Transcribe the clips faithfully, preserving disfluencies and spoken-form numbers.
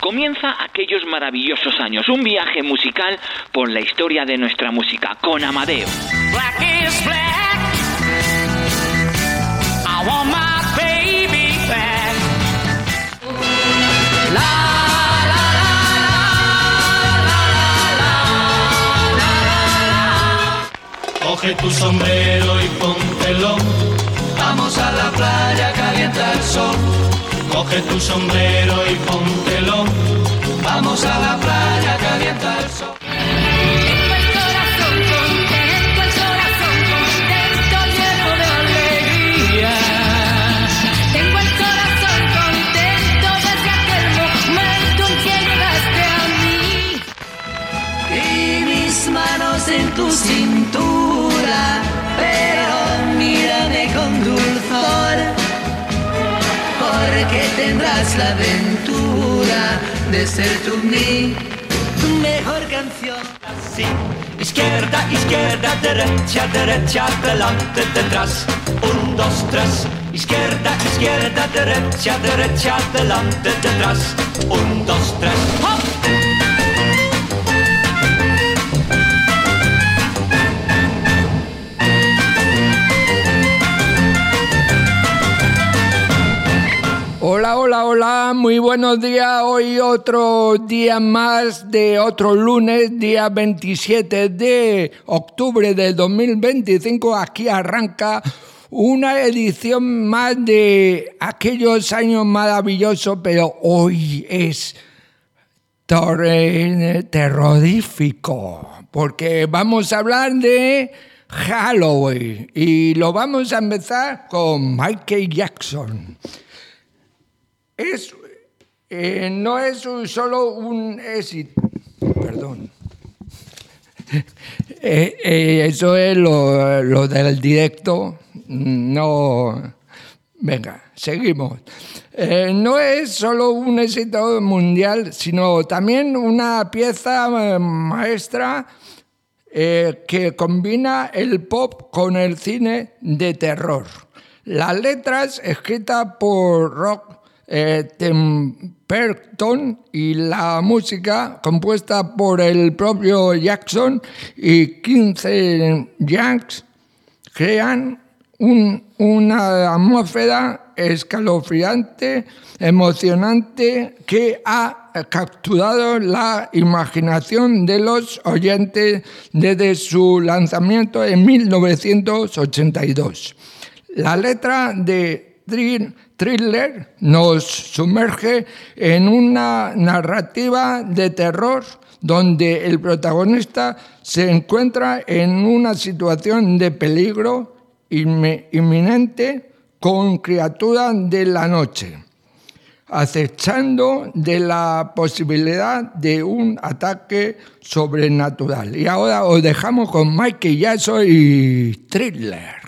Comienza aquellos maravillosos años, un viaje musical por la historia de nuestra música con Amadeo. Black is black. I want my baby back. La la la la la la la la. Coge tu sombrero y póntelo. Vamos a la playa, calienta el sol. Coge tu sombrero y póntelo. Vamos a la playa, calienta el sol. Tengo el corazón contento, el corazón contento, lleno de alegría. Tengo el corazón contento desde aquel momento en que llegaste a mí. Y mis manos en tu cintura, pero mírame con dulzor. Porque tendrás la aventura de ser tú mi mejor canción. Así, izquierda, izquierda, derecha, derecha, adelante, detrás. Un, dos, tres. Izquierda, izquierda, derecha, derecha, adelante, detrás. Un, dos, tres. ¡Hop! Hola, hola, hola, muy buenos días. Hoy otro día más de otro lunes, día veintisiete de octubre del dos mil veinticinco. Aquí arranca una edición más de aquellos años maravillosos, pero hoy es tor- terrorífico, porque vamos a hablar de Halloween y lo vamos a empezar con Michael Jackson. Es, eh, no es un, solo un éxito, perdón, eh, eh, eso es lo, lo del directo, no, venga, seguimos. Eh, no es solo un éxito mundial, sino también una pieza maestra eh, que combina el pop con el cine de terror. Las letras escritas por Rock Eh, Temperton y la música compuesta por el propio Jackson y quince Yanks crean un, una atmósfera escalofriante, emocionante, que ha capturado la imaginación de los oyentes desde su lanzamiento en mil novecientos ochenta y dos. La letra de Thriller nos sumerge en una narrativa de terror donde el protagonista se encuentra en una situación de peligro inminente con criaturas de la noche, acechando de la posibilidad de un ataque sobrenatural. Y ahora os dejamos con Michael Jackson y Thriller.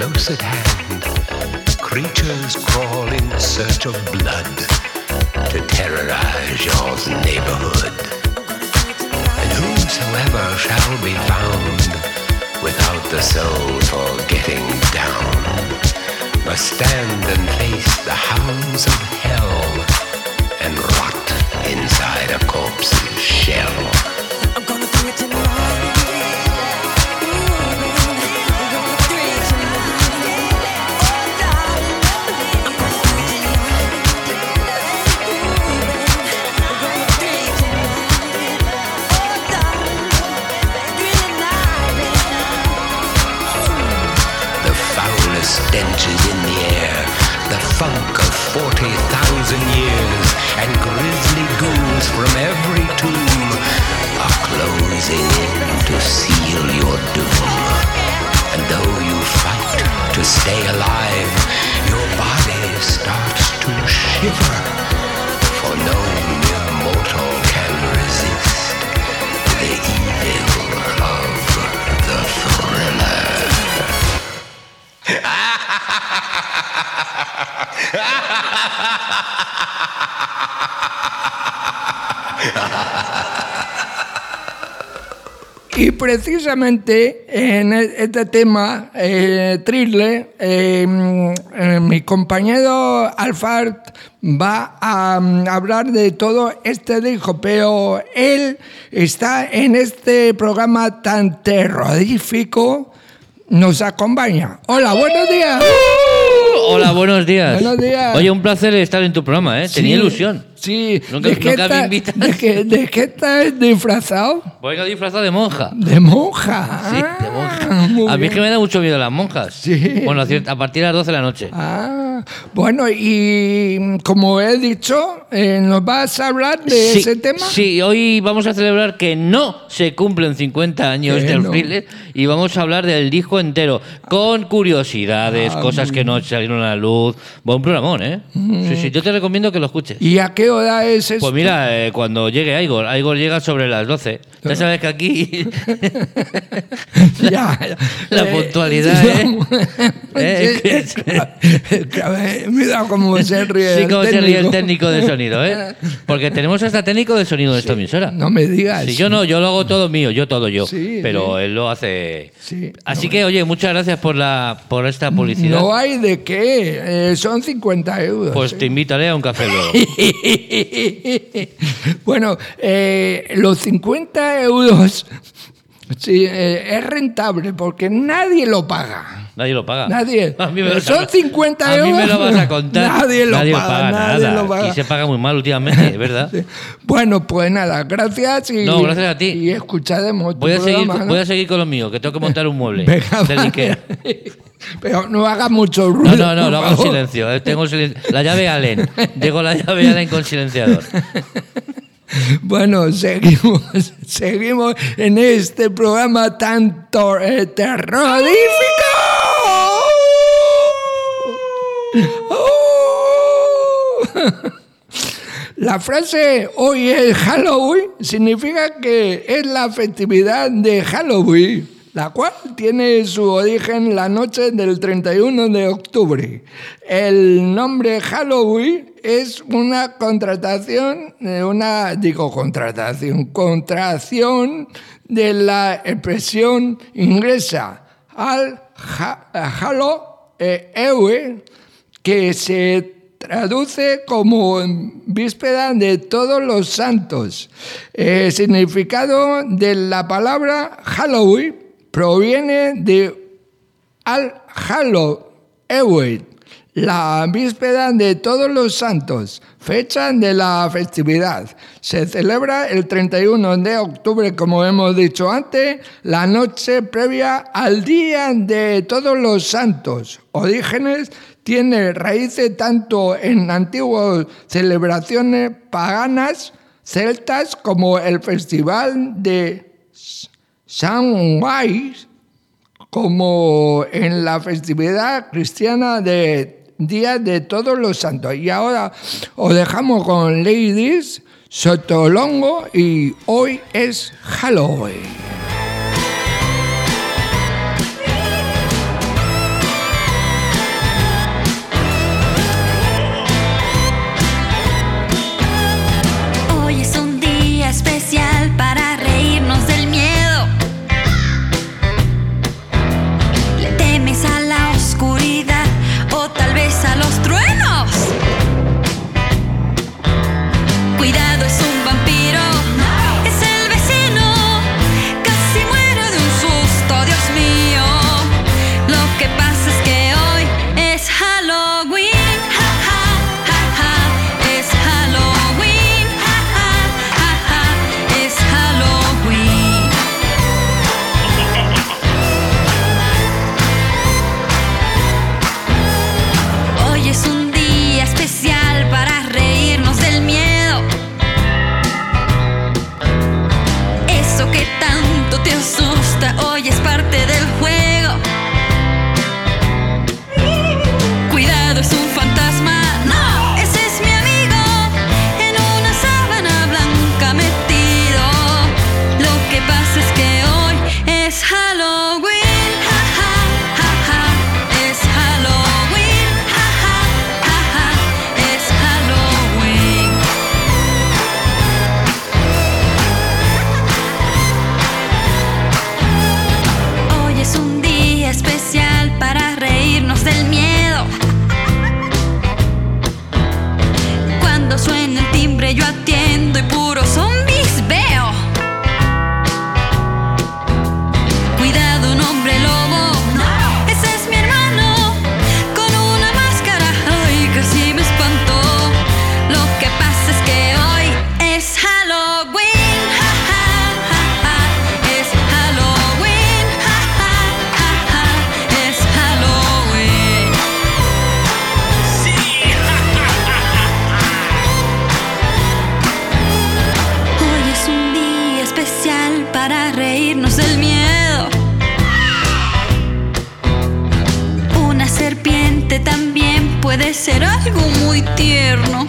close at hand, creatures crawl in search of blood to terrorize your neighborhood. And whosoever shall be found without the soul for getting down must stand and face the hounds of hell and rot inside a corpse's shell. I'm gonna do it tonight. Stench is in the air, the funk of forty thousand years, and grisly ghouls from every tomb are closing in to seal your doom. And though you fight to stay alive, your body starts to shiver, for no mere mortal can resist the evil of the thriller. Y precisamente en este tema, eh, thriller, eh, eh, mi compañero Alfard va a um, hablar de todo este disco, pero él está en este programa tan terrorífico, nos acompaña. Hola, buenos días. Hola, buenos días. Buenos días. Oye, un placer estar en tu programa, ¿eh? Tenía Sí, ilusión. Sí. Nunca- ¿De qué nunca me está- invitas. ¿De qué, de qué estás disfrazado? Vengo disfrazado de monja. De monja. Sí, de Ah, monja. muy A mí es bien. que me da mucho miedo las monjas. Sí. Bueno, a cier- a partir de las doce de la noche. Ah, bueno, y como he dicho, eh, ¿nos vas a hablar de sí, ese tema? Sí, hoy vamos a celebrar que no se cumplen cincuenta años Que del no. thriller y vamos a hablar del disco entero, con curiosidades, Ah, cosas muy que no salieron a la luz. Buen programón, ¿eh? Sí, sí, yo te recomiendo que lo escuches. ¿Y a qué hora es esto? Pues mira, eh, cuando llegue Igor, Igor llega sobre las doce. Ya sabes que aquí Ya, la eh, puntualidad, ¿eh? Eh, sí, que- claro, claro, eh, mira cómo se ríe Sí, el como se ríe el técnico. técnico de sonido, ¿eh? Porque tenemos hasta técnico de sonido de esta emisora. No me digas. Sí, yo no, yo lo hago todo mío, yo todo yo. Sí, pero sí. él lo hace. Sí, Así no, que, oye, muchas gracias por la por esta publicidad. No hay de qué, eh, son cincuenta euros. Pues eh. te invitaré a un café luego. Bueno, eh, los cincuenta euros sí, eh, es rentable porque nadie lo paga. Nadie lo paga. Nadie. A mí me lo- Son cincuenta A mí me euros. lo vas a contar. Nadie lo paga, nadie nada. lo paga. Y se paga muy mal últimamente, es verdad. Sí. Bueno, pues nada, gracias y, No, gracias a ti. y escucharemos tu Voy a, seguir, programa, ¿no? voy a seguir con lo mío, que tengo que montar un mueble Venga, del vale. Ikea. Pero no haga mucho No, ruido. no, no, por lo hago en favor. silencio. eh, Tengo silen- la llave Allen. Dejo la llave Allen con silenciador. Bueno, seguimos, seguimos en este programa tan tor- eh, terrorífico. La frase hoy es Halloween significa que es la festividad de Halloween, la cual tiene su origen la noche del treinta y uno de octubre. El nombre Halloween es una contratación, eh, una, digo contratación, contracción de la expresión inglesa al ha- Hallow eh, Ewe, que se traduce como víspera de todos los santos. El significado de la palabra Halloween proviene de Al Halloween, la víspera de todos los santos, fecha de la festividad. Se celebra el treinta y uno de octubre, como hemos dicho antes, la noche previa al Día de Todos los Santos. Orígenes tiene raíces tanto en antiguas celebraciones paganas celtas como el festival de Samhain, como en la festividad cristiana de Día de Todos los Santos. Y ahora os dejamos con Ladies Sotolongo y hoy es Halloween. que yo atiendo y puros zombies veo. Cuidado, un hombre lobo, no, ese es mi hermano, con una máscara, ay, casi me espantó. Lo que pasa es que hoy es Halloween, ja, ja, ja, ja. Es Halloween, ja, ja, ja, ja. Es Halloween. Sí. Hoy es un día especial para reírnos del miedo. Una serpiente también puede ser algo muy tierno.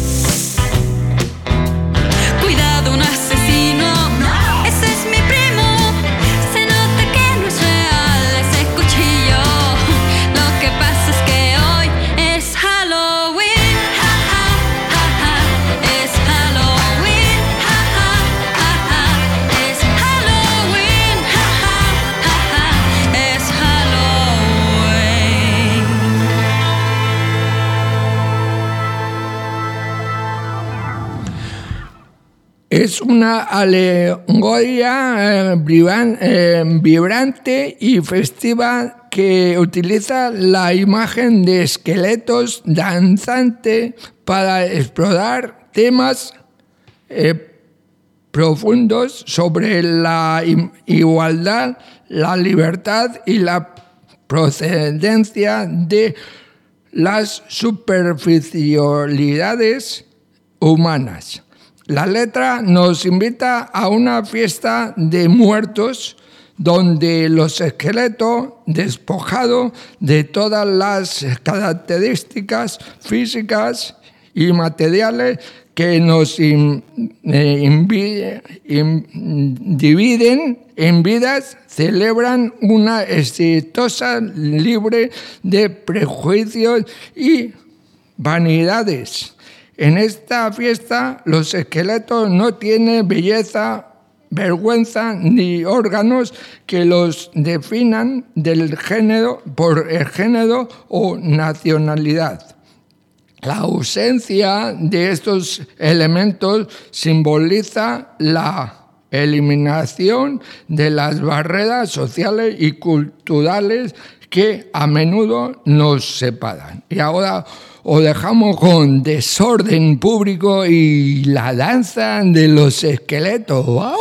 Cuidado, un asesino, no, ese es mi primo. Se nota que no es real ese cuchillo. Lo que pasa es que hoy es Halloween, ja, ja, ja, ja. Es Halloween, ja, ja, ja, ja. Es Halloween, ja, ja, ja, ja. Es Halloween. Es una alegoría eh, vibran- eh, vibrante y festiva que utiliza la imagen de esqueletos danzantes para explorar temas eh, profundos sobre la i- igualdad, la libertad y la procedencia de las superficialidades humanas. La letra nos invita a una fiesta de muertos donde los esqueletos, despojados de todas las características físicas y materiales que nos in- eh, invi- in- dividen en vidas, celebran una exitosa libre de prejuicios y vanidades. En esta fiesta los esqueletos no tienen belleza, vergüenza ni órganos que los definan del género por el género o nacionalidad. La ausencia de estos elementos simboliza la eliminación de las barreras sociales y culturales que a menudo nos separan. Y ahora os dejamos con Desorden Público y la danza de los esqueletos. ¡Au!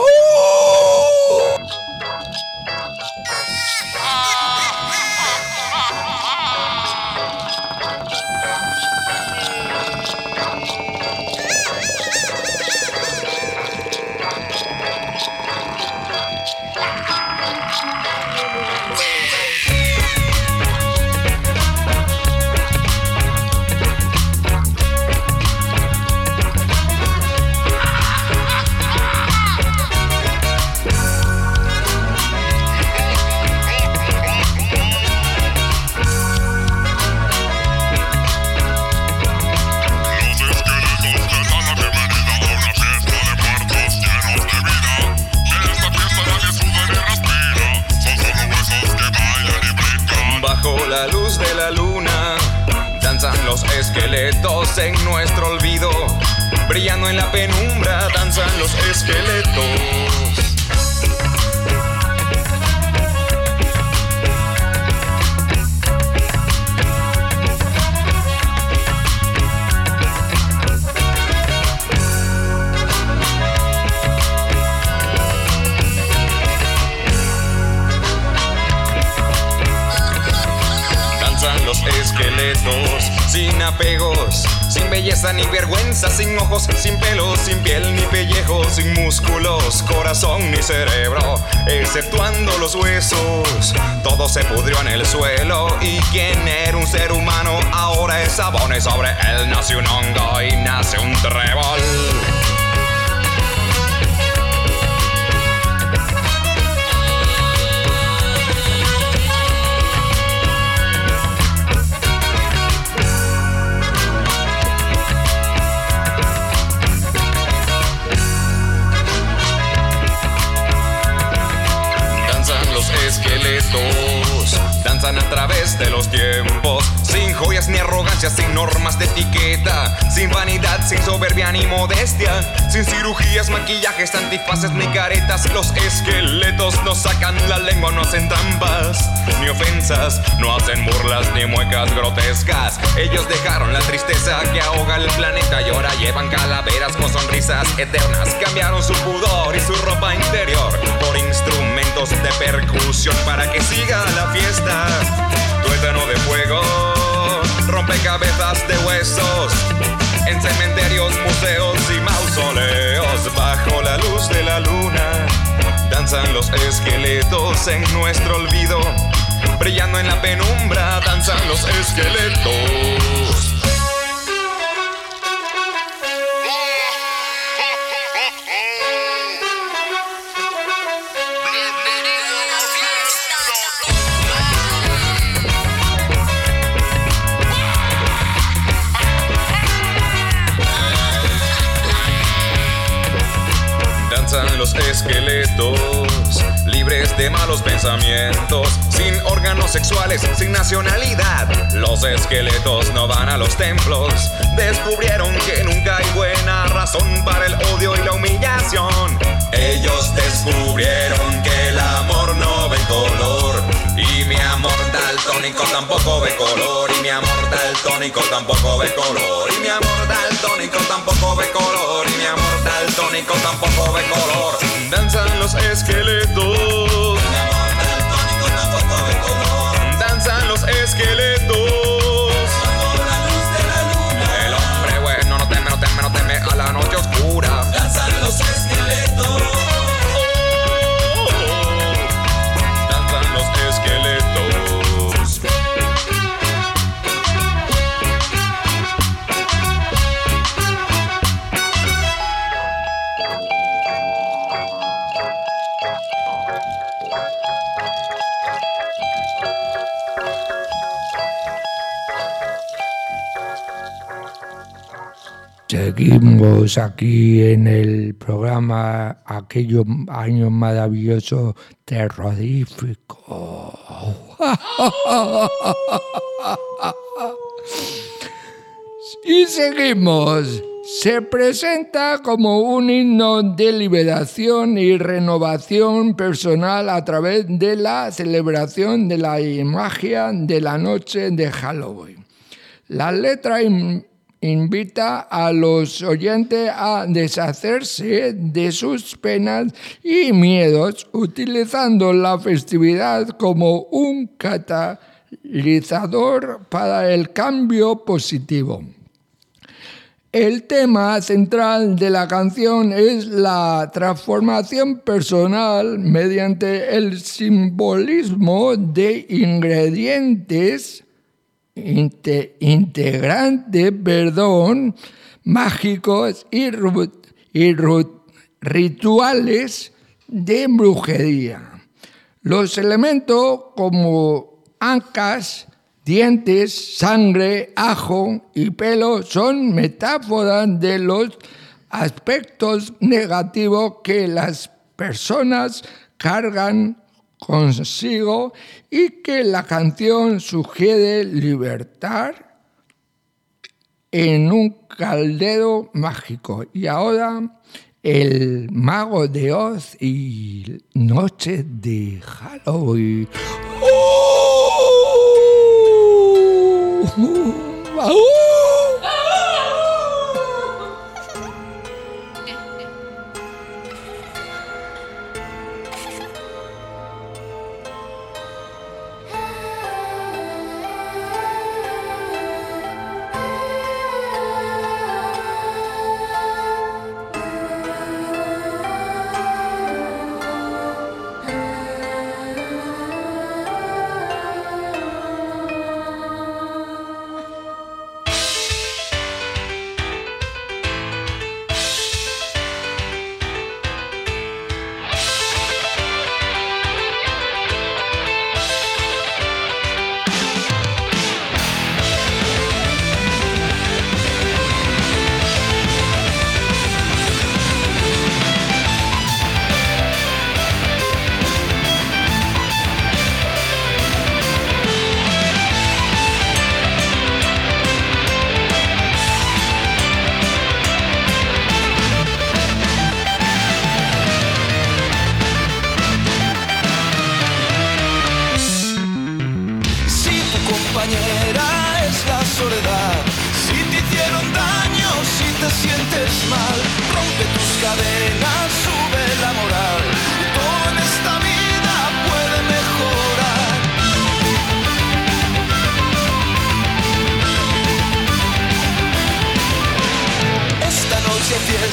La luz de la luna, danzan los esqueletos en nuestro olvido. Brillando en la penumbra, danzan los esqueletos. Los esqueletos, sin apegos, sin belleza ni vergüenza, sin ojos, sin pelos, sin piel ni pellejo, sin músculos, corazón ni cerebro, exceptuando los huesos. Todo se pudrió en el suelo y quien era un ser humano ahora es sabón, y sobre él nace un hongo y nace un trébol. danzan a través de los tiempos, sin joyas ni arrogancia, sin normas de etiqueta, sin vanidad, sin soberbia ni modestia, sin cirugías, maquillajes, antifaces ni caretas. Los esqueletos no sacan la lengua, no hacen trampas ni ofensas, no hacen burlas ni muecas grotescas. Ellos dejaron la tristeza que ahoga el planeta y ahora llevan calaveras con sonrisas eternas. Cambiaron su pudor y su ropa interior por instrumentos de percusión para que siga la fiesta. Tuétano de fuego, rompecabezas de huesos, en cementerios, museos y mausoleos. Bajo la luz de la luna danzan los esqueletos en nuestro olvido. Brillando en la penumbra danzan los esqueletos. Danzan los esqueletos, libres de malos pensamientos, sin órganos sexuales, sin nacionalidad. Los esqueletos no van a los templos. Descubrieron que nunca hay buena razón para el odio y la humillación. Ellos descubrieron que el amor no ve color, y mi amor daltónico tampoco ve color, y mi amor daltónico tampoco ve color, y mi amor daltónico tampoco ve color, y mi amor daltónico tampoco ve color. Danzan los esqueletos, mi amor daltónico tampoco ve color. Danzan los esqueletos bajo la luz de la luna. El hombre bueno no teme, no teme, no teme a la noche oscura. Danzan los esqueletos. Danzan los esqueletos. Seguimos aquí en el programa Aquellos Años Maravillosos Terroríficos. Y seguimos. Se presenta como un himno de liberación y renovación personal a través de la celebración de la magia de la noche de Halloween. La letra in- invita a los oyentes a deshacerse de sus penas y miedos utilizando la festividad como un catalizador para el cambio positivo. El tema central de la canción es la transformación personal mediante el simbolismo de ingredientes Inte, integrantes, perdón, mágicos y, ru, y ru, rituales de brujería. Los elementos como ancas, dientes, sangre, ajo y pelo son metáforas de los aspectos negativos que las personas cargan consigo y que la canción sugiere libertar en un caldero mágico. Y ahora el Mago de Oz y Noche de Halloween. ¡Oh! ¡Oh!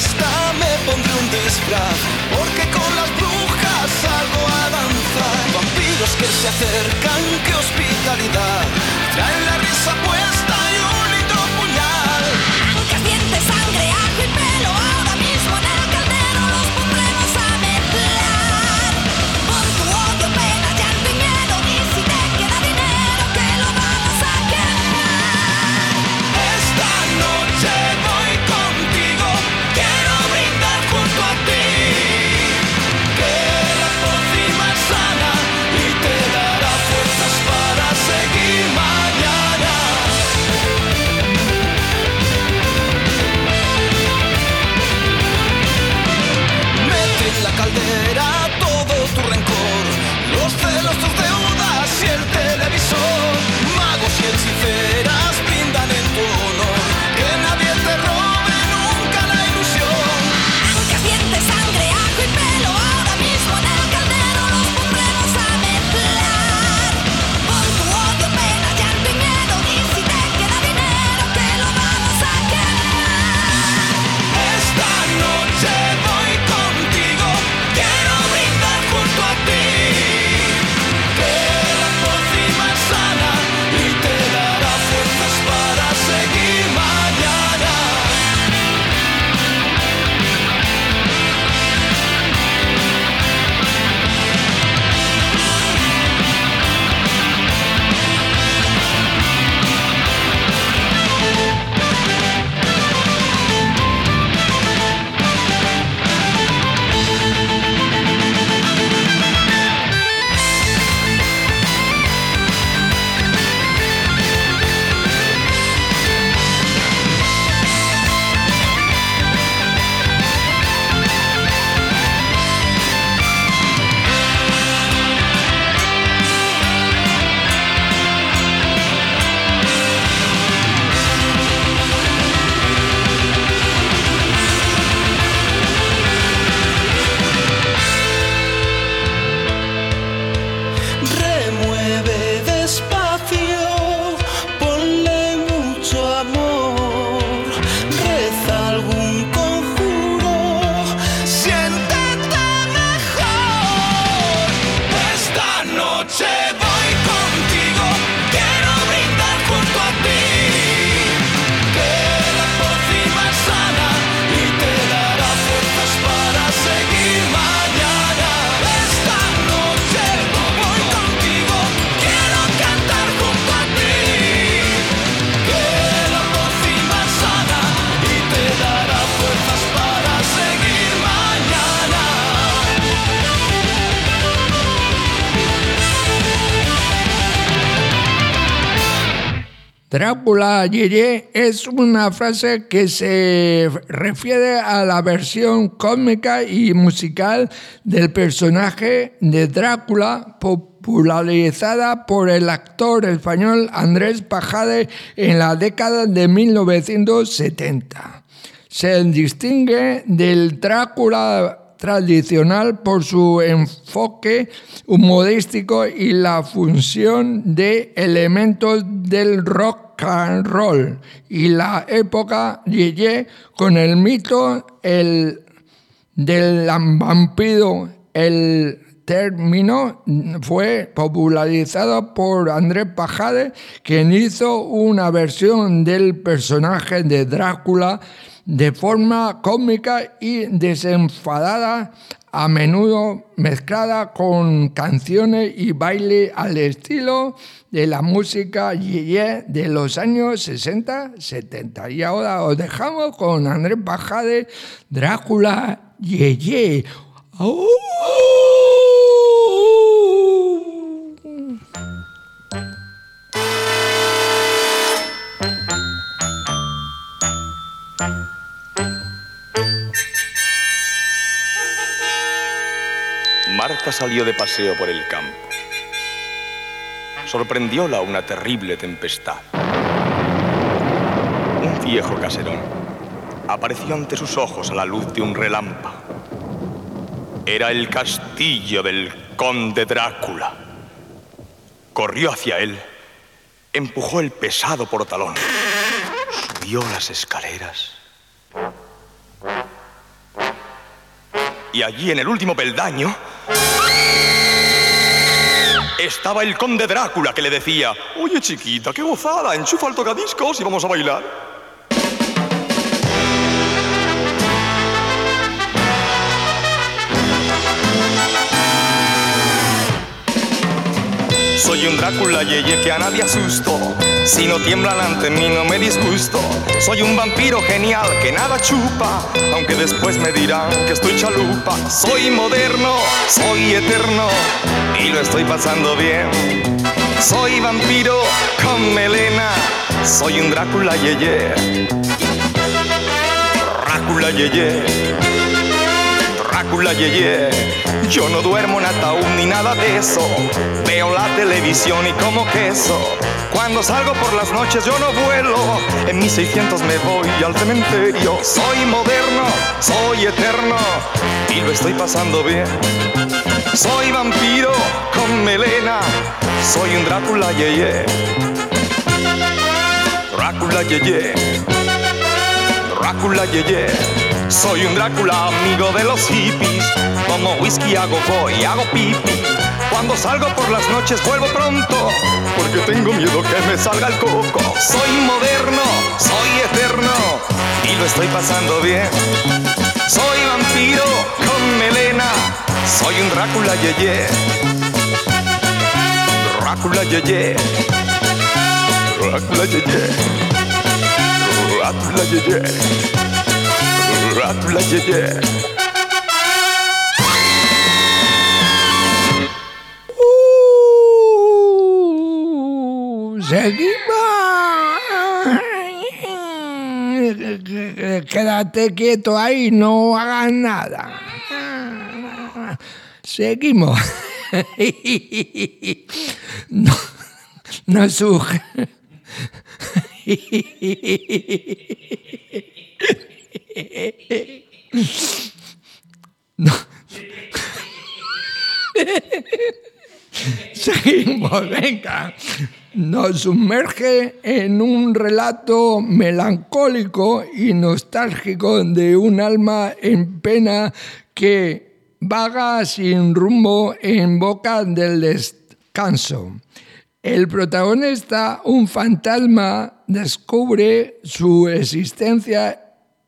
fiesta me pondré un disfraz, porque con las brujas salgo a danzar. Vampiros que se acercan, qué hospitalidad, traen la risa puesta y un lindo puñal. Que siente sangre, ajo y pelo, ahora mismo en el caldero los pondremos a mezclar. Por tu odio, pena, llanto y miedo, y si te queda dinero que lo vamos a quemar. Esta noche voy contigo, quiero brindar junto a ti, que la pócima es sana y te dará fuerzas para seguir mañana. Mete en la caldera todo tu rencor, los celos, tus deudas y el televisor. Magos y hechiceras brindan en tu honor, que nadie te robe nunca la ilusión. Que siente sangre, ajo y pelo, ahora mismo en el caldero los pondremos a mezclar. Por tu odio, pena, llanto y miedo, y si te queda dinero que lo vamos a quemar. Esta noche voy contigo, quiero brindar junto a ti, que la pócima es sana y te dará fuerzas para seguir mañana. Remueve despacio, ponle mucho amor, reza algún conjuro, siéntete mejor. Esta noche voy contigo, quiero brindar junto a ti, que la pócima es sana y te dará fuerzas para seguir mañana. Esta noche voy contigo, quiero cantar junto a ti, que la pócima es sana y te dará fuerzas para seguir mañana. Drácula Yeye es una frase que se refiere a la versión cómica y musical del personaje de Drácula, popularizada por el actor español Andrés Pajade en la década de mil novecientos setenta. Se distingue del Drácula tradicional por su enfoque humorístico y la fusión de elementos del rock and roll y la época Yeye con el mito el, del vampiro. El término fue popularizado por Andrés Pajade, quien hizo una versión del personaje de Drácula de forma cómica y desenfadada, a menudo mezclada con canciones y baile al estilo de la música Yeye de los años sesenta setenta. Y ahora os dejamos con Andrés Pajade, Drácula Yeye. ¡Oh! Marta salió de paseo por el campo. Sorprendióla una terrible tempestad. Un viejo caserón apareció ante sus ojos a la luz de un relámpago. Era el castillo del conde Drácula. Corrió hacia él, empujó el pesado portalón, subió las escaleras Y allí en el último peldaño estaba el conde Drácula, que le decía: oye, chiquita, qué gozada, enchufa el tocadiscos y vamos a bailar. Soy un Drácula yeye que a nadie asusto. Si no tiemblan ante mí no me disgusto. Soy un vampiro genial que nada chupa, aunque después me dirán que estoy chalupa. Soy moderno, soy eterno y lo estoy pasando bien. Soy vampiro con melena, soy un Drácula yeye. Drácula yeye. Drácula yeye. Yo no duermo en ataúd ni nada de eso. Veo la televisión y como queso. Cuando salgo por las noches yo no vuelo. En mis seiscientos me voy al cementerio. Soy moderno, soy eterno y lo estoy pasando bien. Soy vampiro con melena, soy un Drácula yeye. Drácula yeye. Drácula yeye. Soy un Drácula amigo de los hippies. Como whisky hago go y hago pipi. Cuando salgo por las noches vuelvo pronto, porque tengo miedo que me salga el coco. Soy moderno, soy eterno y lo estoy pasando bien. Soy vampiro con melena, soy un Drácula yeye. Drácula yeye. Drácula yeye. Drácula yeye. Drácula yeye. Seguimos. Quédate quieto ahí, no hagas nada. Seguimos. No, no suje. No. Seguimos, venga. Nos sumerge en un relato melancólico y nostálgico de un alma en pena que vaga sin rumbo en boca del descanso. El protagonista, un fantasma, descubre su existencia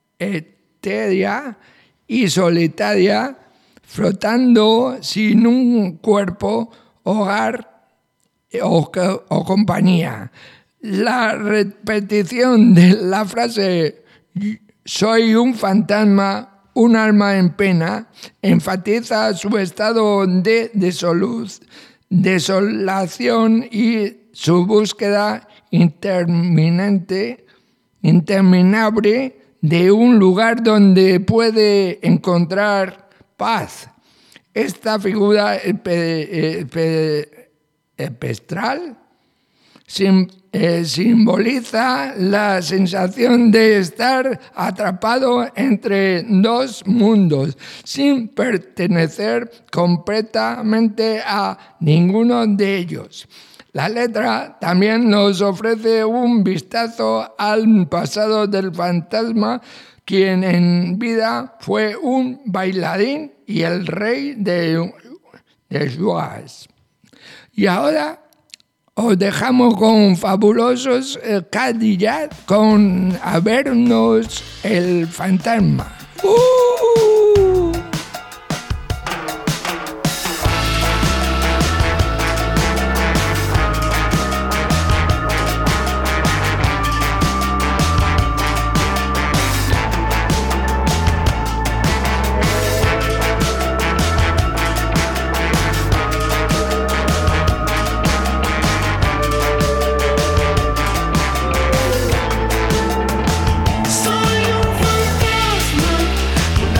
etérea y solitaria, flotando sin un cuerpo, hogar o, o compañía. La repetición de la frase "soy un fantasma, un alma en pena" enfatiza su estado de desoluz, desolación y su búsqueda interminante, interminable de un lugar donde puede encontrar paz. Esta figura espe, espe, espectral sim, eh, simboliza la sensación de estar atrapado entre dos mundos, sin pertenecer completamente a ninguno de ellos. La letra también nos ofrece un vistazo al pasado del fantasma, quien en vida fue un bailarín y el rey de, de jazz. Y ahora os dejamos con fabulosos eh, Cadillac con A vernos el fantasma. ¡Uh! Soy un fantasma, un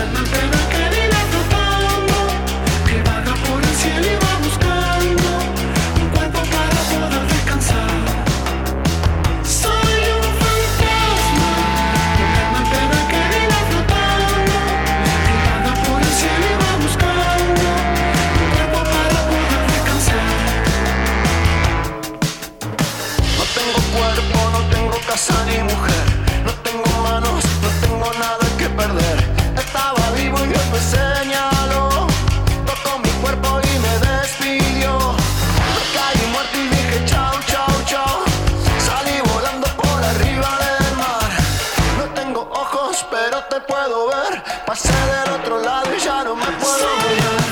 olvidar. Pasé del otro lado y ya no me puedo olvidar.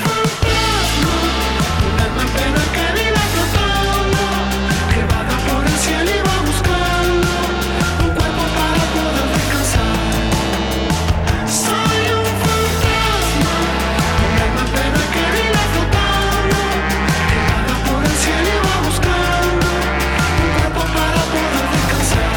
Una pena que viva flotando, que vaga por el cielo y va buscando un cuerpo para poder descansar. Soy un fantasma, una pena que viva flotando, que vaga por el cielo y va buscando un cuerpo para poder descansar.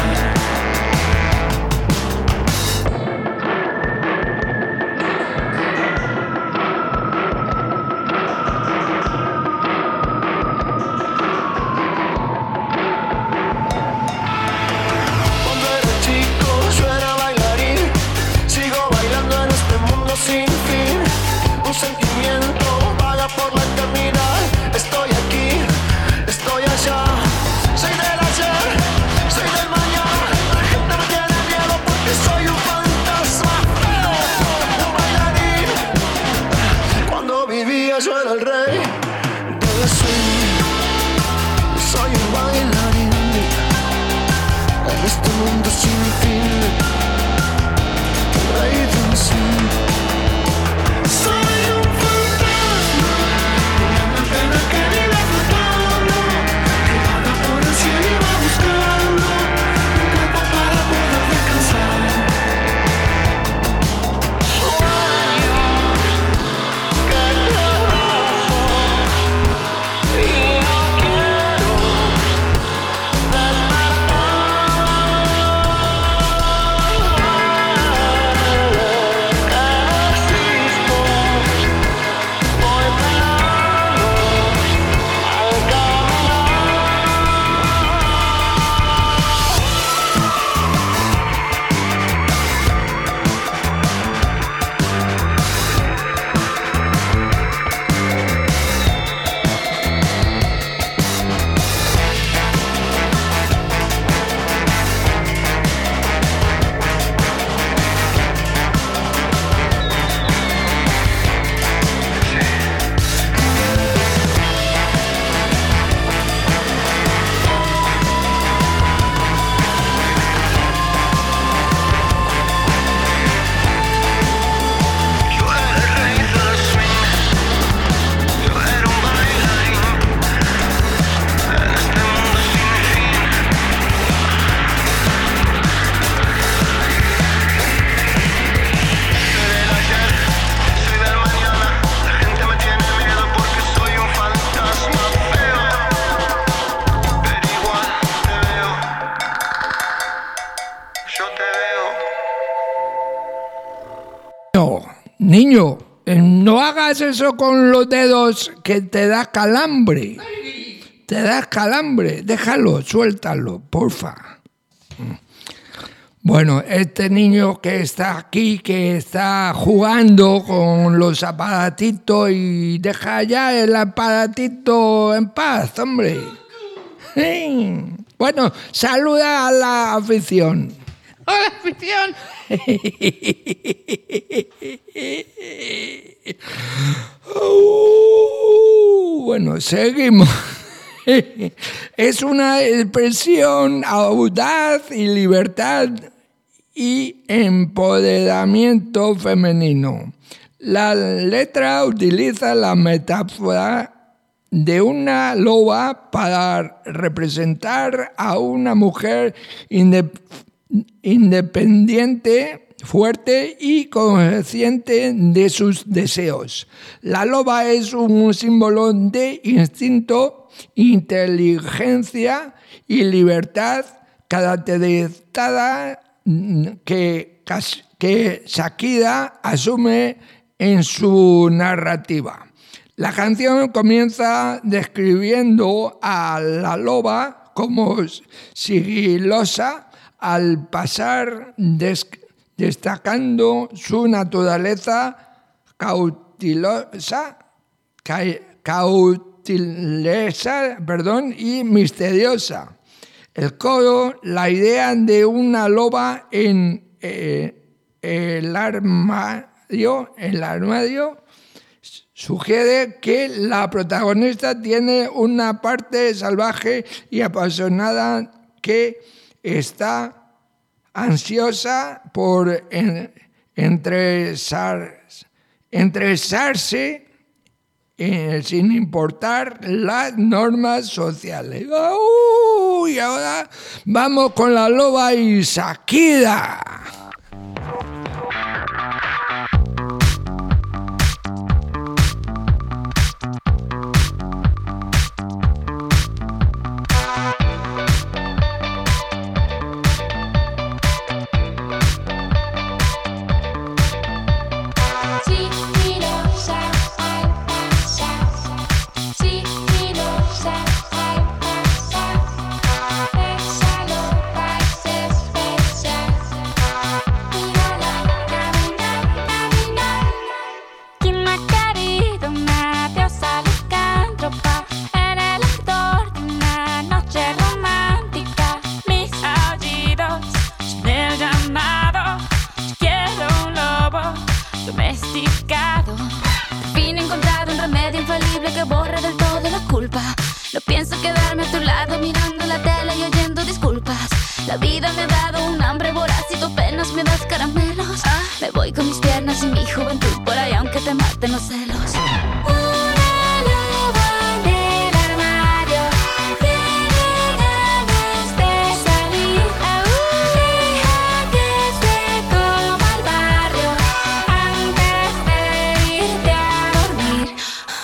Cuando era chico yo era bailarín, sigo bailando en este mundo sin fin. Un sentimiento vaga por la eternidad. Estoy aquí, estoy allá. Soy del ayer, soy del mañana. La gente me tiene miedo porque soy un fantasma. Un bailarín. Cuando vivía yo era el rey del swing. Soy un bailarín en este mundo sin fin, el rey del swing. Soy un fantasma, una pena que viva flotando, que vaga por el cielo y va buscando un cuerpo para poder descansar. Niño, eh, no hagas eso con los dedos que te da calambre. Te da calambre. Déjalo, suéltalo, porfa. Bueno, este niño que está aquí, que está jugando con los aparatitos y deja ya el aparatito en paz, hombre. Bueno, saluda a la afición. ¡Hola, afición! Uh, bueno, seguimos. Es una expresión audaz y libertad y empoderamiento femenino. La letra utiliza la metáfora de una loba para representar a una mujer independiente independiente, fuerte y consciente de sus deseos. La loba es un símbolo de instinto, inteligencia y libertad caracterizada que, que Shakira asume en su narrativa. La canción comienza describiendo a la loba como sigilosa, al pasar des- destacando su naturaleza cautelosa, ca- cautelosa, perdón, y misteriosa. El coro, la idea de una loba en eh, el armario, el armario, sugiere que la protagonista tiene una parte salvaje y apasionada que está ansiosa por en, Entresar- Entresarse eh, sin importar las normas sociales. ¡Uh! Y ahora vamos con la loba y Shakira. ¿Quién no ha querido una diosa licántropa en el ardor de una noche romántica? Mis aullidos son el llamado. Yo quiero un lobo domesticado. Por fin he encontrado un remedio infalible que borra del todo la culpa. No pienso quedarme a tu lado mirando la tele y oyendo disculpas. La vida me ha dado un hambre voraz y tú apenas me das caramelos. Me voy con mis piernas y mi juventud por ahí aunque te maten los celos. Una loba en el armario tiene ganas de salir. Deja que se coma el barrio antes de irte a dormir.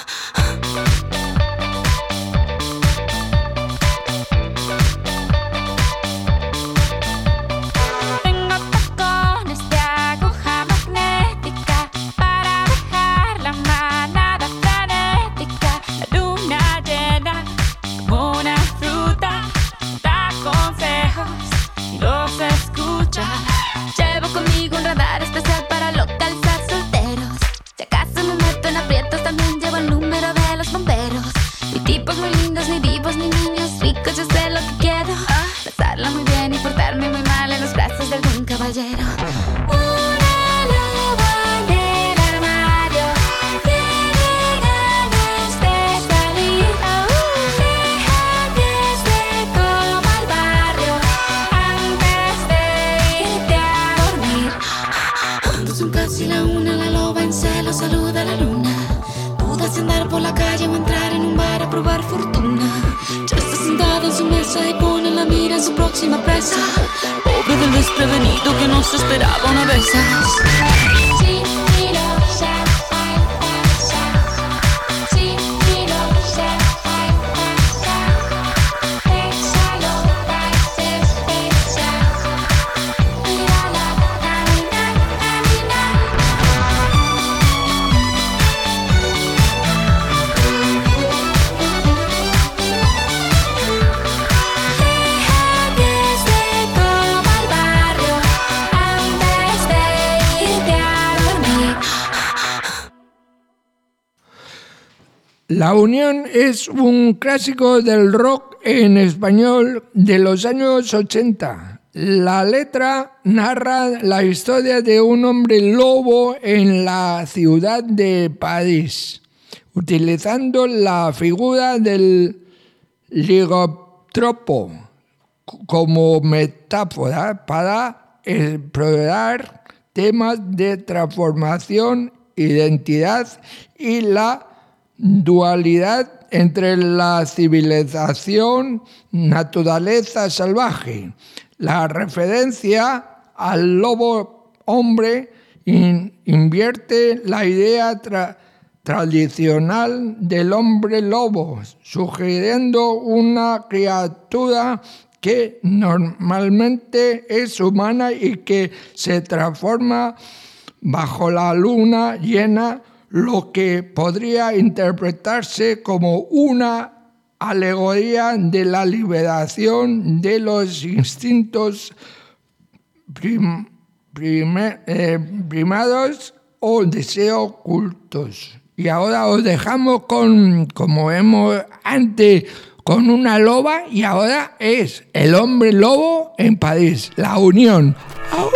Tengo tacones de aguja magnética para dejar la manada frenética. La luna llena como una fruta da consejos y los escucha. Llevo conmigo un radar especial para localizar solteros. Si acaso me meto en aprietos, también llevo el número de los bomberos. Ni tipos muy lindos, ni divos, ni niños ricos, yo sé lo que quiero. Pasarla muy bien y portarme muy mal en los brazos de algún caballero. Una loba en el armario tiene ganas de salir. Deja que se coma el barrio antes de irte a dormir. Cuando son casi la una, la loba en celo saluda a la luna. Duda si andar por la calle o entrar en un bar a probar fortuna. Ya está sentada en su mesa y pone la mira en su próxima presa. Pobre del desprevenido que no se esperaba una de esas. Deja que se coma el barrio antes de irte a dormir. La Unión es un clásico del rock en español de los años ochenta. La letra narra la historia de un hombre lobo en la ciudad de París, utilizando la figura del ligotropo como metáfora para explorar temas de transformación, identidad y la dualidad entre la civilización y naturaleza salvaje. La referencia al lobo hombre in- invierte la idea tra- tradicional del hombre lobo, sugiriendo una criatura que normalmente es humana y que se transforma bajo la luna llena, lo que podría interpretarse como una alegoría de la liberación de los instintos prim, prime, eh, primados o deseos ocultos. Y ahora os dejamos con, como vemos antes, con una loba, y ahora es el hombre lobo en París, La Unión. ¡Au!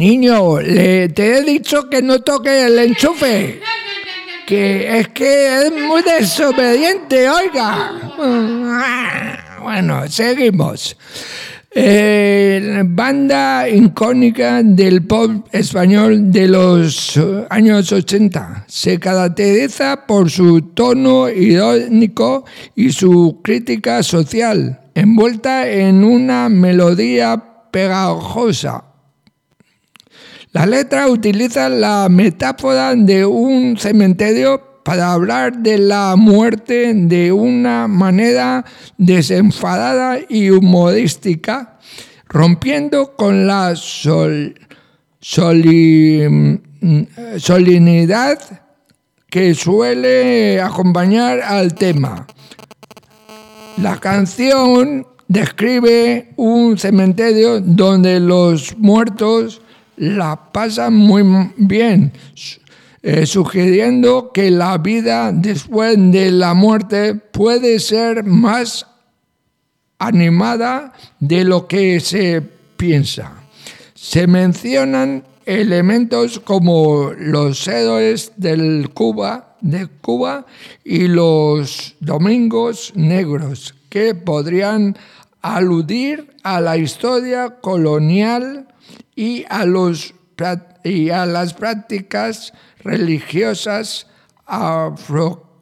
Niño, le, te he dicho que no toque el enchufe. Que es que es muy desobediente, oiga. Bueno, seguimos. Eh, banda icónica del pop español de los años ochenta. Se caracteriza por su tono irónico y su crítica social, envuelta en una melodía pegajosa. La letra utiliza la metáfora de un cementerio para hablar de la muerte de una manera desenfadada y humorística, rompiendo con la sol, soli, solemnidad que suele acompañar al tema. La canción describe un cementerio donde los muertos la pasan muy bien, Eh, sugiriendo que la vida después de la muerte puede ser más animada de lo que se piensa. Se mencionan elementos como los héroes del Cuba, de Cuba y los domingos negros, que podrían aludir a la historia colonial y a, los, y a las prácticas religiosas afro,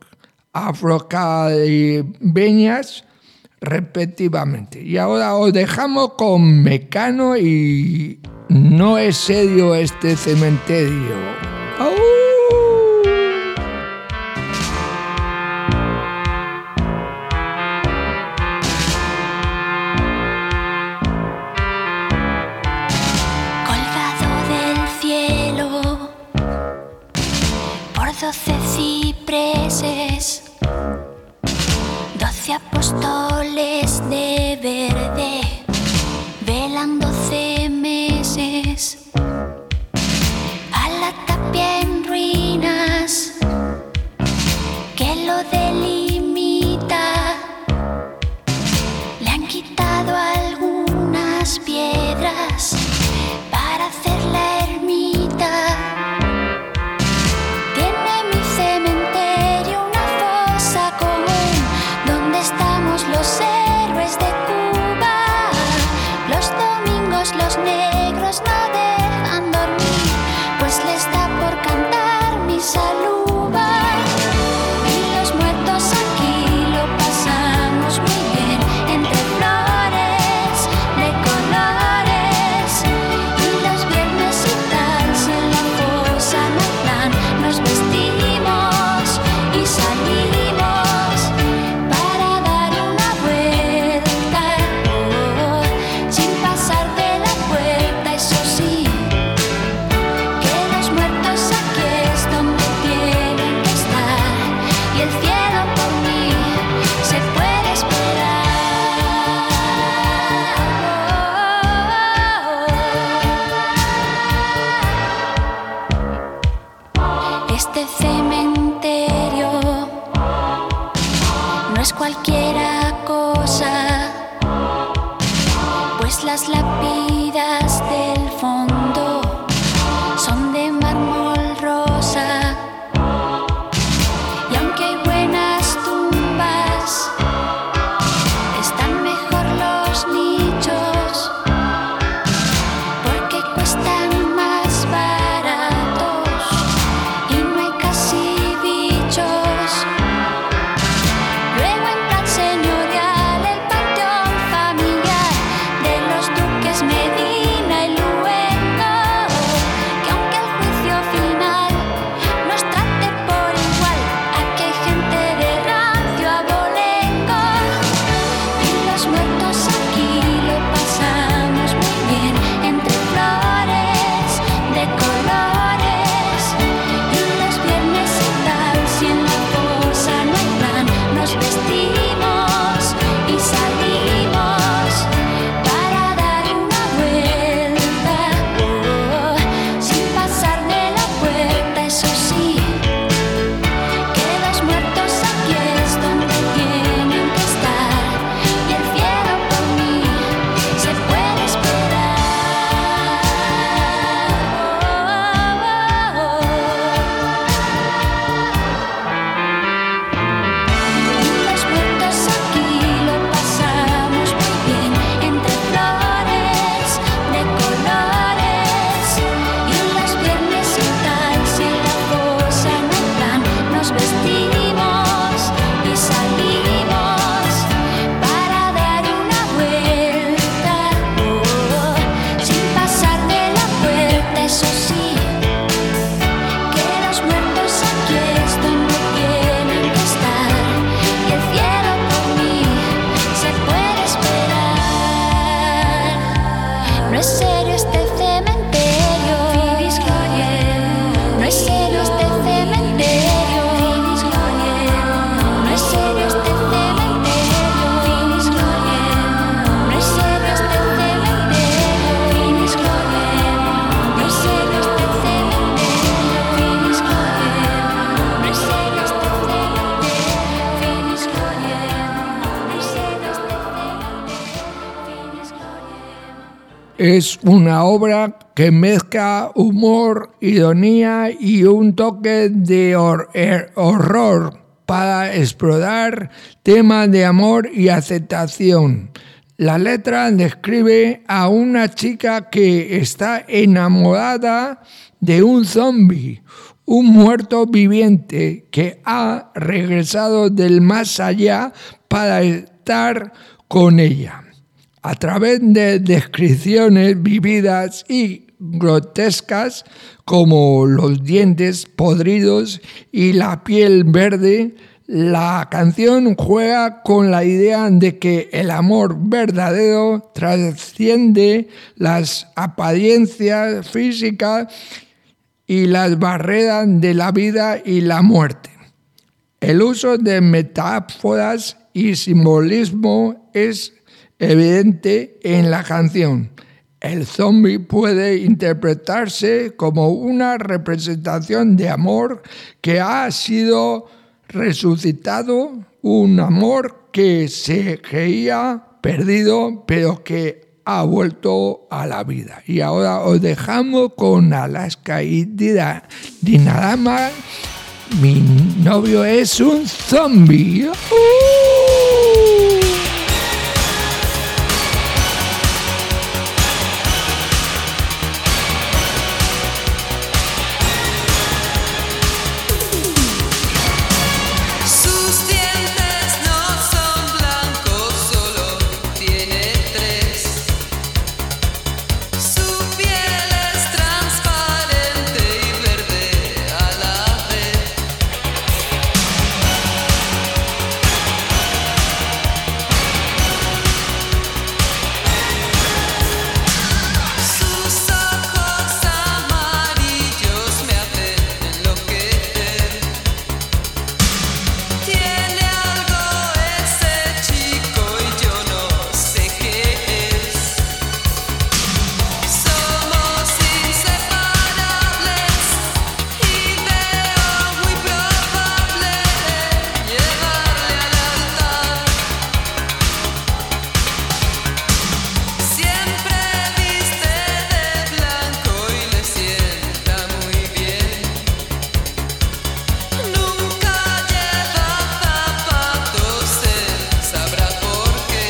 afrocaribeñas respectivamente. Y ahora os dejamos con Mecano y No es serio este cementerio. ¡Au! Doce cipreses, doce apóstoles de verde, velan doce meses, a la tapia en ruinas que lo delimita, le han quitado algunas piedras para hacer la ermita. Los héroes de Cuba, los domingos los negros no dejan dormir, pues les da por cantar misa luba. Y los muertos aquí lo pasamos muy bien, entre flores de colores. Y los viernes y tal, en la fosa Natlán, nos vestimos y salimos para dar una vuelta, oh, sin pasar de la puerta. Eso sí, que los muertos aquí es donde tienen que estar, y el cielo por mí se puede esperar. Este cementerio no es cualquiera cosa, pues las lápidas del fondo son de mármol rosa. Y aunque hay buenas tumbas, están mejor los nichos, porque cuestan más baratos y no hay casi bichos. Luego en plan señorial el panteón familiar de los duques me es una obra que mezcla humor, ironía y un toque de hor- er- horror para explorar temas de amor y aceptación. La letra describe a una chica que está enamorada de un zombie, un muerto viviente que ha regresado del más allá para estar con ella. A través de descripciones vividas y grotescas como los dientes podridos y la piel verde, la canción juega con la idea de que el amor verdadero trasciende las apariencias físicas y las barreras de la vida y la muerte. El uso de metáforas y simbolismo es evidente en la canción. El zombie puede interpretarse como una representación de amor que ha sido resucitado, un amor que se creía perdido, pero que ha vuelto a la vida. Y ahora os dejamos con Alaska y Dina- Dinarama. Mi novio es un zombie. ¡Uh! Sus dientes no son blancos, solo tiene tres. Su piel es transparente y verde a la vez. Sus ojos amarillos me hacen enloquecer. Tiene algo ese chico y yo no sé qué es. Somos inseparables y veo muy probable llevarle al altar. Siempre viste de blanco y le sienta muy bien. Nunca lleva zapatos, él sabrá por qué.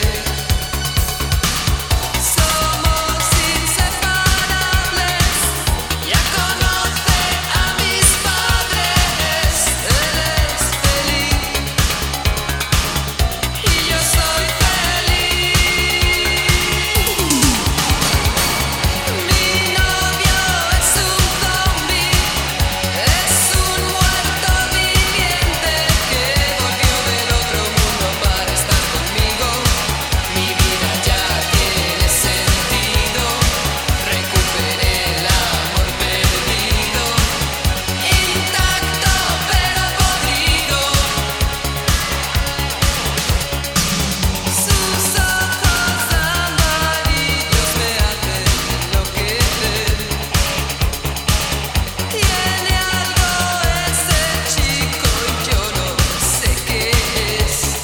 Somos inseparables, ya conoce a mis padres, él es feliz y yo soy feliz. Mi novio es un zombie, es un muerto viviente que volvió del otro mundo para estar conmigo. Mi vida ya tiene sentido, recuperé el amor perdido, intacto pero podrido. Sus ojos amarillos me hacen enloquecer. Tiene algo ese chico y yo no sé qué es.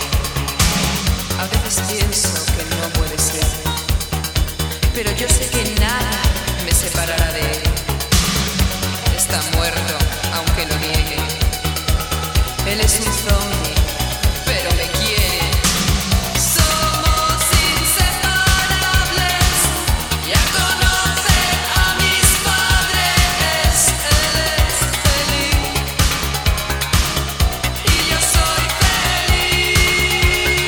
A veces pienso que no puede ser, pero yo sé que nada me separará de él. Está muerto, aunque lo niegue. Él es un zombie, pero me quiere. Somos inseparables, ya conoce a mis padres, él es feliz y yo soy feliz.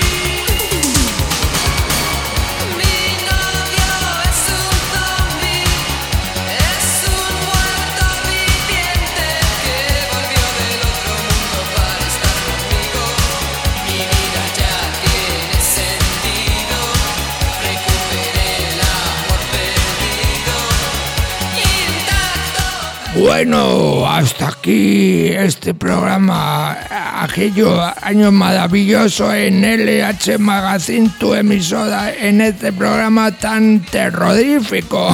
Mi novio es un zombie, es un muerto viviente que volvió del otro mundo para estar conmigo. Mi vida ya tiene sentido, recuperé el amor perdido, intacto. Bueno, hasta aquí este programa, aquello año maravilloso en L H Magazine, tu emisora, en este programa tan terrorífico.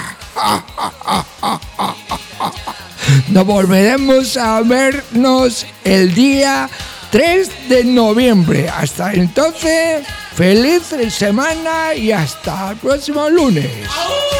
Nos volveremos a vernos el día tres de noviembre. Hasta entonces, Feliz semana y hasta el próximo lunes.